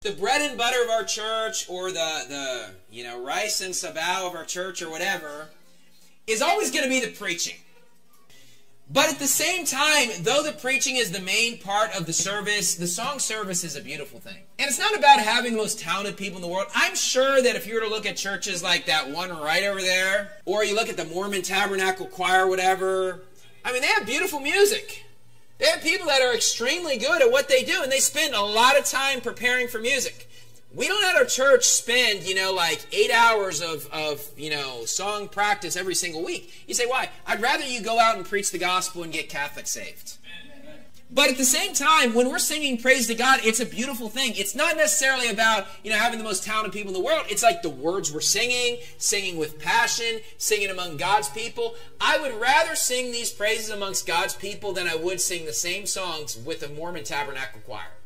The bread and butter of our church, or the rice and sabao of our church, or whatever, is always going to be the preaching. But at the same time, though the preaching is the main part of the service, the song service is a beautiful thing. And it's not about having the most talented people in the world. I'm sure that if you were to look at churches like that one right over there, or you look at the Mormon Tabernacle Choir, whatever, I mean, they have beautiful music. They have people that are extremely good at what they do, and they spend a lot of time preparing for music. We don't at our church spend, like 8 hours of song practice every single week. You say, why? I'd rather you go out and preach the gospel and get Catholics saved. But at the same time, when we're singing praise to God, it's a beautiful thing. It's not necessarily about, having the most talented people in the world. It's like the words we're singing with passion, singing among God's people. I would rather sing these praises amongst God's people than I would sing the same songs with a Mormon Tabernacle Choir.